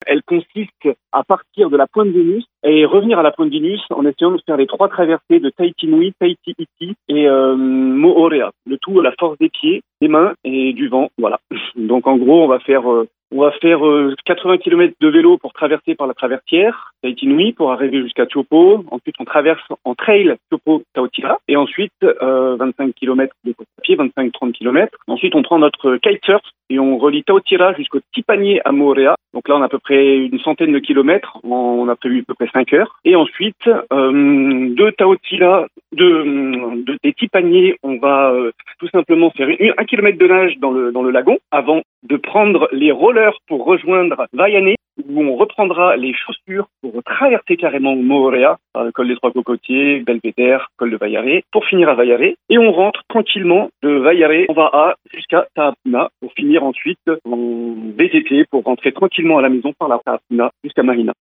elle consiste à partir de la Pointe Vénus et revenir à la Pointe Vénus en essayant de faire les 3 traversées de Tahiti Nui, Tahiti Iti et Moorea. Le tout à la force des pieds, des mains et du vent. Voilà. Donc en gros, on va faire 80 km de vélo pour traverser par la traversière Tahiti Nui pour arriver jusqu'à Tiopo. Ensuite, on traverse en trail Tiopo-Taotira. Et ensuite, 25 km de course à pied, 25-30 km. Ensuite, on prend notre kitesurf et on relie Taotira jusqu'au Tipanier à Moorea. Donc là, on a à peu près une centaine de kilomètres. On a prévu à peu près 5 heures. Et ensuite, de Taotira, des Tipaniers, on va tout simplement faire 1 kilomètre de nage dans le lagon avant de prendre les rollers pour rejoindre Vaiane, où on reprendra les chaussures pour traverser carrément Moorea, par le col des Trois Cocotiers, Belvédère, col de Vaiare, pour finir à Vaiare. Et on rentre tranquillement de Vaiare, on va jusqu'à Tahapuna, pour finir ensuite en VTT, pour rentrer tranquillement à la maison par la Tahapuna jusqu'à Marina.